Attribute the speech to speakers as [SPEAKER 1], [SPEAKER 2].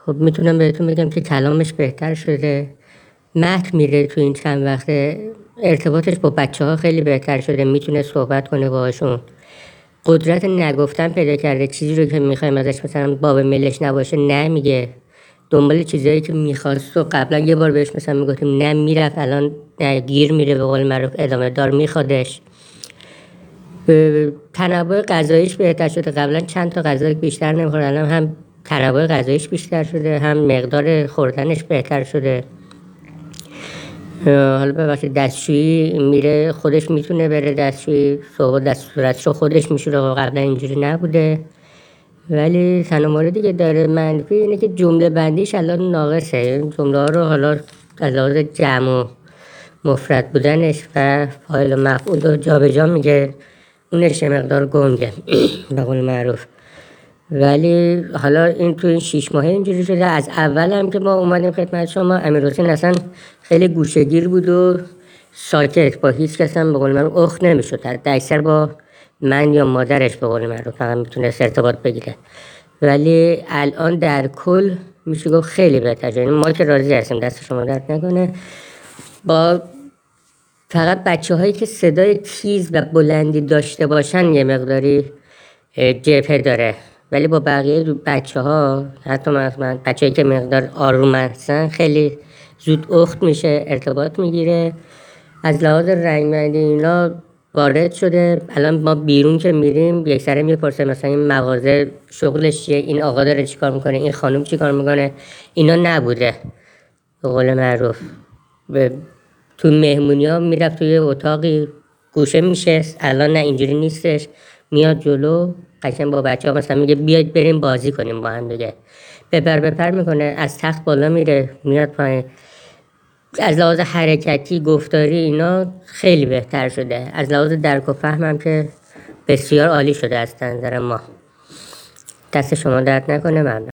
[SPEAKER 1] خب میتونم بهتون بگم که کلامش بهتر شده، متن میره تو این چند وقته، ارتباطش با بچه‌ها خیلی بهتر شده، میتونه صحبت کنه باهاشون، قدرت نگفتن پیدا کرده، چیزی رو که میخوایم ازش مثلا باب ملش نباشه نمیگه، دنبال چیزایی که میخواست و قبلا یه بار بهش مثلا میگفتیم نه میرفت، الان نه گیر میره، به قول معروف ادامه دار میخوادش. تنوع غذاییش بهتر شده، قبلا چند تا غذا بیشتر نمیخورد، الان هم تنوع غذاییش بیشتر شده، هم مقدار خوردنش بهتر شده. حالا ببخشید دستشویی میره، خودش میتونه بره دستشویی، صبح دست صورتشو خودش میشوره، قبلا اینجوری نبوده. ولی تنها موردی که داره منفی اینه که جمله بندیش الان ناقصه، جمله ها رو حالا از لحاظ جمع و مفرد بودنش و فاعل و مفعول رو جابجا میگه، اونش یه مقدار گنگه به قول معروف. ولی حالا این تو این 6 ماه اینجوری شده. از اول هم که ما اومدیم خدمت شما، امیرحسین اصلا خیلی گوشه‌گیر بود و ساکت، با هیچ کس هم به قول معروف اخ نمیشد، حتی اکثر با من یا مادرش به قول معروف فقط میتونست ارتباط بگیره. ولی الان در کل میشه گفت خیلی بهتر شده، ما که راضی هستیم، دست شما درد نکنه. با فقط بچه‌هایی که صدای تیز و بلندی داشته باشن یه مقداری جبهه داره، ولی با بقیه بچه‌ها، حتی مثلا بچه‌ای که مقدار آروم هستن، خیلی زود اخت میشه، ارتباط میگیره. از لحاظ رنگ‌بندی اینا وارد شده. الان ما بیرون که میریم یک سره میپرسه مثلا این مغازه شغلش چیه، این آقا داره چیکار میکنه، این خانم چیکار میکنه، اینا نبوده به قول معروف. تو مهمونی ها میرفت توی اتاقی گوشه میشست، الان نه اینجوری نیستش، میاد جلو قشنگ با بچه ها مثلا میگه بیاید بریم بازی کنیم با هم دیگه، بپر میکنه، از تخت بالا میره میاد پایین. از لحاظ حرکتی گفتاری اینا خیلی بهتر شده. از لحاظ درک و فهمم که بسیار عالی شده از نظر ما. دست شما درد نکنه. ممنون.